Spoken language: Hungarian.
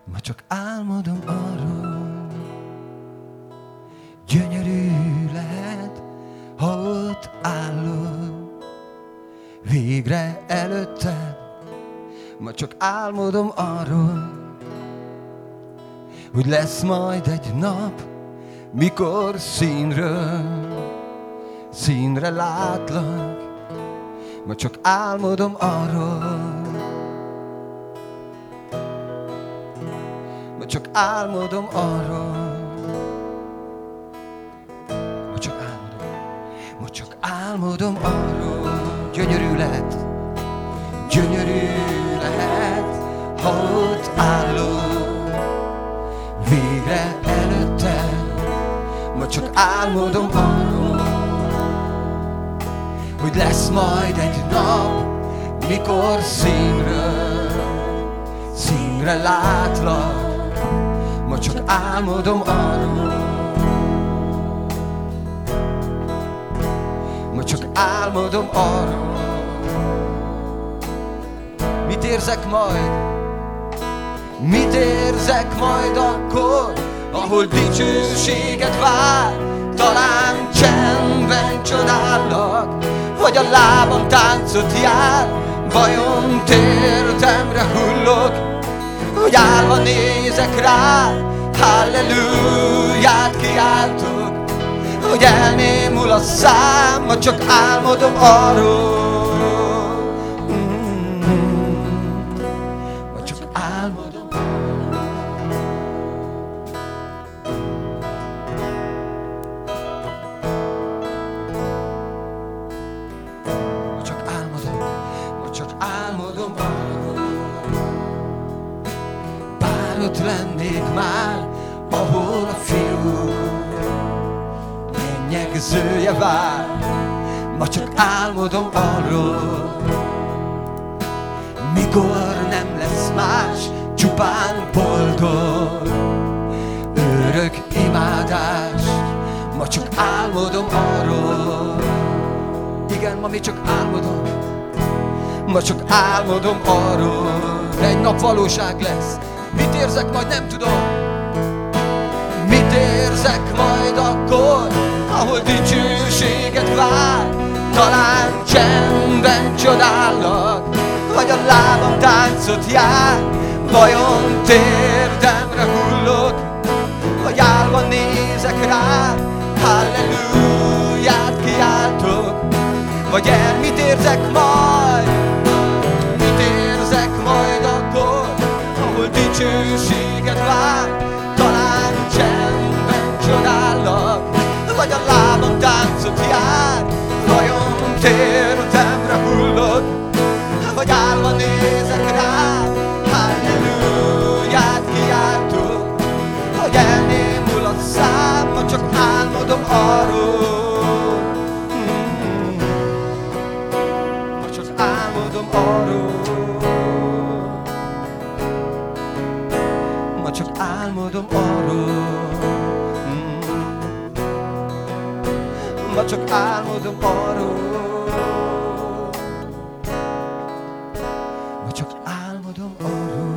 Ma csak álmodom arról, gyönyörű lehet, ha ott állok végre előtted. Ma csak álmodom arról, hogy lesz majd egy nap, mikor színről színre látlak. Ma csak álmodom arról, ma csak álmodom arról, ma csak álmodom, ma csak álmodom arról. Gyönyörű lehet, ha ott állok végre előtted. Ma csak álmodom arról, hogy lesz majd egy nap, mikor színről színre látlak. Ma csak álmodom arról, ma csak álmodom arról. Mit érzek majd? Mit érzek majd akkor, ahol dicsőséget vár? Talán csendben csodálak, vagy a lábam táncot jár. Vajon térdemre hullok, hogy állva nézek rá? Halleluját kiáltok, hogy elnémul a szám. Ma csak álmodom arról, ma csak álmodom arról. Ma csak álmodom, ma csak álmodom arról. Bár ott lennék már, ahol a fiú mennyegzője vár. Ma csak álmodom arról, mikor nem lesz más, csupán boldog örök imádás. Ma csak álmodom arról, igen, ma még csak álmodom, ma csak álmodom arról, de egy nap valóság lesz. Mit érzek majd, nem tudom. Mit érzek majd akkor, ahol dicsőséget vár? Talán csendben csodálak, vagy a lábam táncot jár. Vajon térdemre hullok, vagy állva nézek rá? Halleluját kiáltok, vagy mit érzek majd? Mit érzek majd akkor, ahol dicsőséget vár? Talán csendben csodálak, vagy a lábam táncot jár. Vajon térdemre hullok, vagy állva nézek rá? Halleluját kiáltok, hogy elnémul a szám. Ma csak álmodom arról, ma csak álmodom arról, ma csak álmodom arról, ma csak álmodom arról, ma csak álmodom arról.